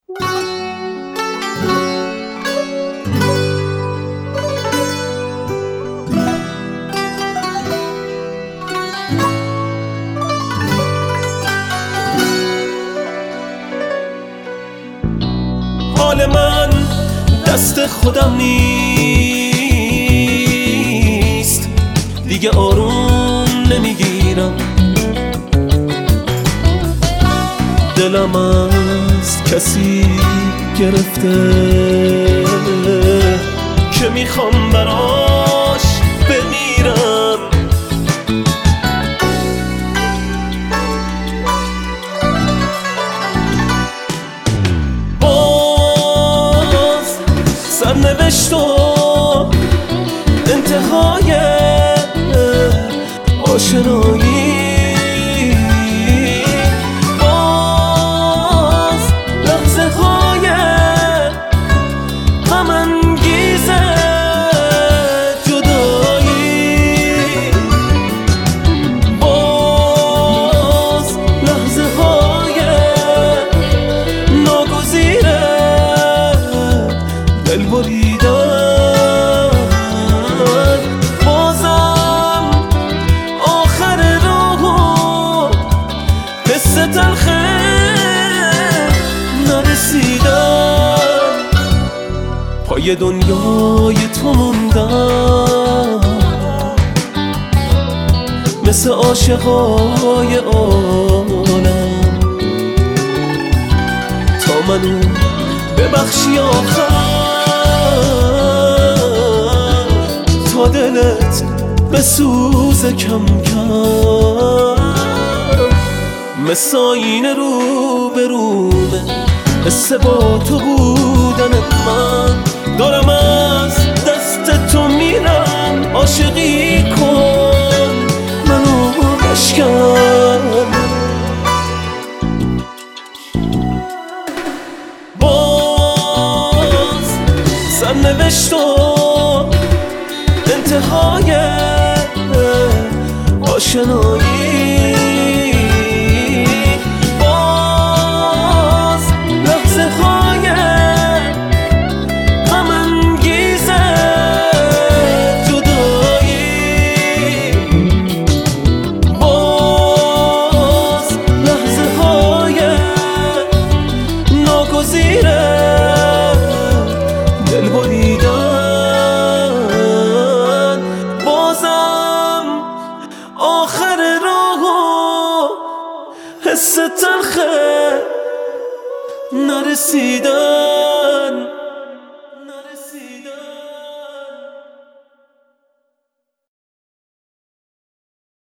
حال من دست خودم نیست، دیگه آروم نمیگیرم. دلم از کسی گرفته که میخوام براش بمیرم. باز سرنوشت و انتهای آشنایی، بازم آخر راه حس تلخه نرسیدم. پای دنیای تو موندم مثل عاشقای عالم، تا منو ببخشی آخر، تا دلت بسوزه کم کم. مثل آینه رو به رومه حس با تو بودن من، دارم از دست تو میرم. عاشقی کن منو بشکن. باز سرنوشت و انتهای آشنایی، باز لحظه های غم انگیز جدایی، باز لحظه های ناگزیر دل بریدن. بازم آخر راه حس تلخه نرسیدن.